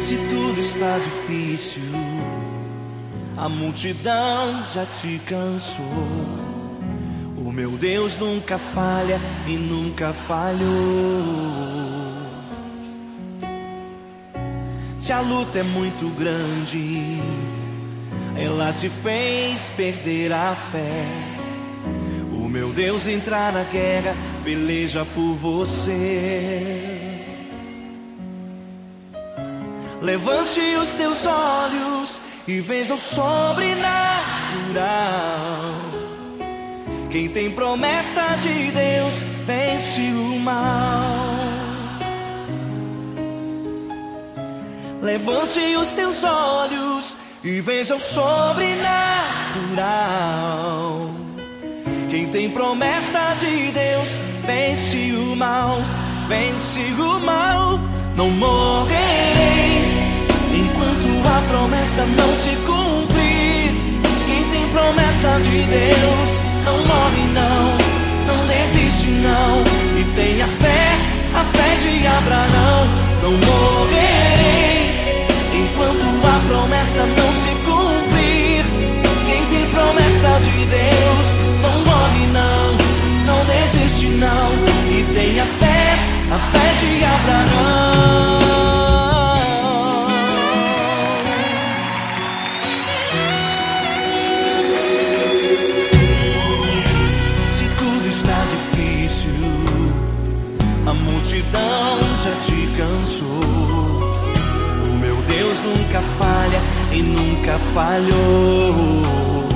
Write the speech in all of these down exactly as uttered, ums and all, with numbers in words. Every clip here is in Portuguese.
Se tudo está difícil, a multidão já te cansou. O meu Deus nunca falha e nunca falhou. Se a luta é muito grande, ela te fez perder a fé. O meu Deus entrar na guerra, peleja por você. Levante os teus olhos e veja o sobrenatural. Quem tem promessa de Deus vence o mal. Levante os teus olhos e veja o sobrenatural. Quem tem promessa de Deus vence o mal, vence o mal. Não morrerei enquanto a promessa não se cumprir. Quem tem promessa de Deus não morre não, não desiste não. E tenha fé, a fé de Abraão. Não morrerei enquanto a promessa não se cumprir. Quem tem promessa de Deus não morre não, não desiste não. E tenha fé, a fé de Abraão. Se tudo está difícil, a multidão já te cansou. O meu Deus nunca falha e nunca falhou.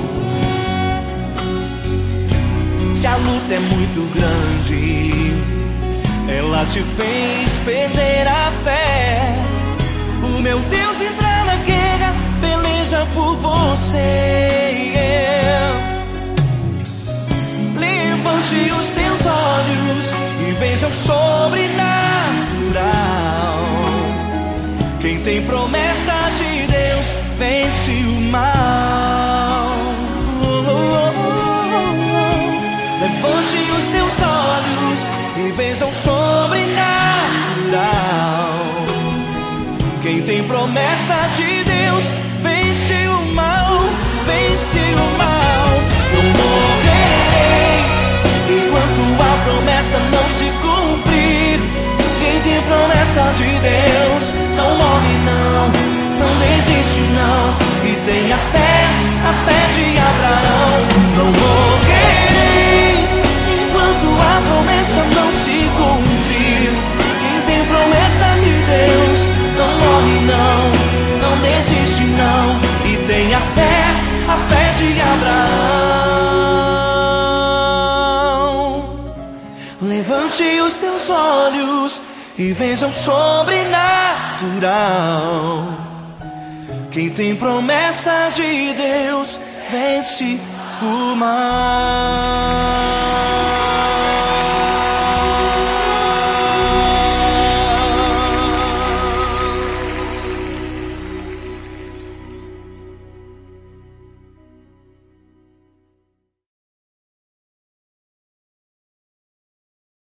Se a luta é muito grande, ela te fez perder a fé. O meu Deus entra na guerra, peleja por você. Levante os teus olhos e veja o sobrenatural. Quem tem promessa de Deus vence o mal. Levante os teus olhos e veja o sobrenatural. Quem tem promessa de Deus vence o mal, vence o mal. Não morrerei enquanto a promessa não se cumprir. Quem tem promessa de Deus não morre não, não desiste não. E tenha fé, a fé de Abraão. Não morrerei enquanto a promessa não se cumprir. Quem tem promessa de Deus não morre não, não desiste não. E tenha fé, a fé de Abraão. Levante os teus olhos e veja o sobrenatural. Quem tem promessa de Deus vence o mal.